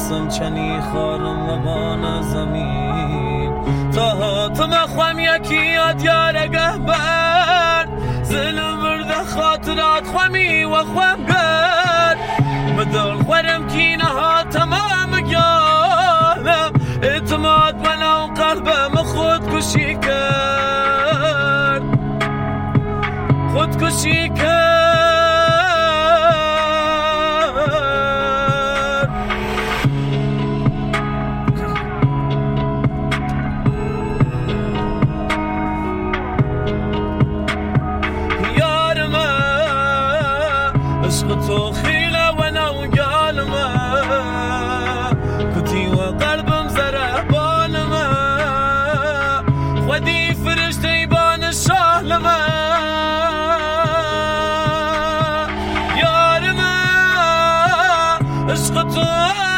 دستم چنی خارم و بان زمین تا هاتم خوام یکی یاد یارگه بر ظلم برده خاطرات خوامی و خوام گر بدل خورم کینه ها تمام گیانم اعتماد بنا و قلبم خودکشی کرد خودکشی کرد عشق تو خیله و نوگالمه کتی و قلبم زرهبانمه خودی فرشته بان شاهلمه یارمه عشق تو